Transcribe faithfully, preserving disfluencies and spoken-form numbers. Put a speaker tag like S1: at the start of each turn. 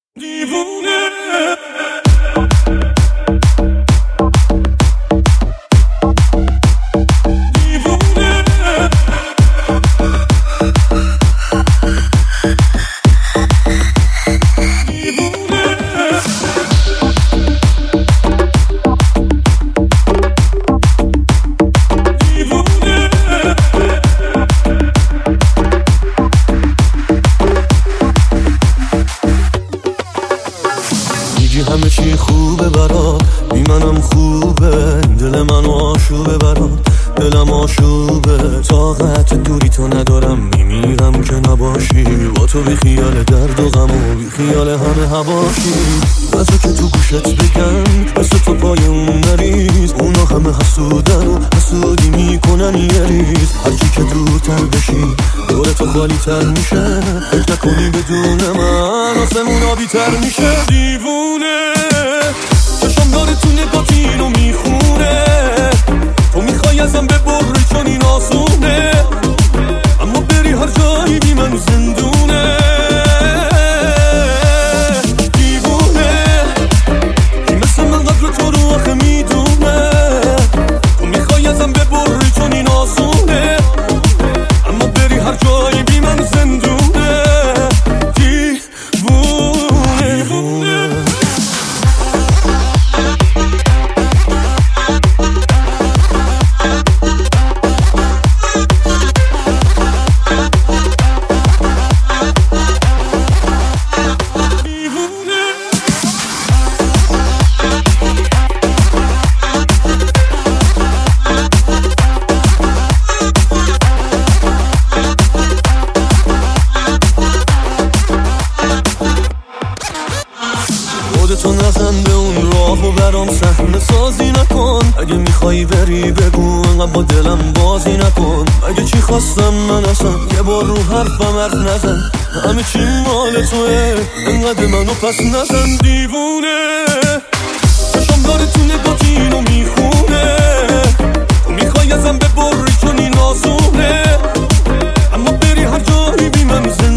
S1: دیوونه همه چی خوبه برات، بی منم خوبه، دل من آشوبه برات، دلم آشوبه. طاقت دوری تو ندارم، میمیرم که نباشی، با تو بی خیال درد و غم و بی خیال همه هواشی. بذار که تو گوشت بگم مثل تو پای اون نریز، اونا همه حسودن و حسودی میکنن یه ریز. هرچی که دورتر بشی دور تو خالی تر میشه، فکر نکنی بدون من آسمون آبی تر میشه. دیوونه چشم داره تو نگاهت اینو میخونه، تو میخوای ازم ببری چون این آسونه، اما بری هر جایی بی من زندونه. دیوونه کی مثل من قدر تو رو آخه میدونه، تو میخوای ازم ببری چون این آسونه، اما بری هر جایی بی من زندونه. دیوونه دیوونه خودتو نزن به اون راهو برام صحنه سازی نکن، اگه میخوایی بری بگو انقدر با دلم بازی نکن. اگه چی خواستم من اصلا یه بار رو حرفم حرف نزن، همه چی مال توه انقدر منو پس نزن. دیوونه چشم داره تو نگاهت اینو میخونه، تو میخوای ازم ببری چون این آسونه، اما بری هر جایی بی من زن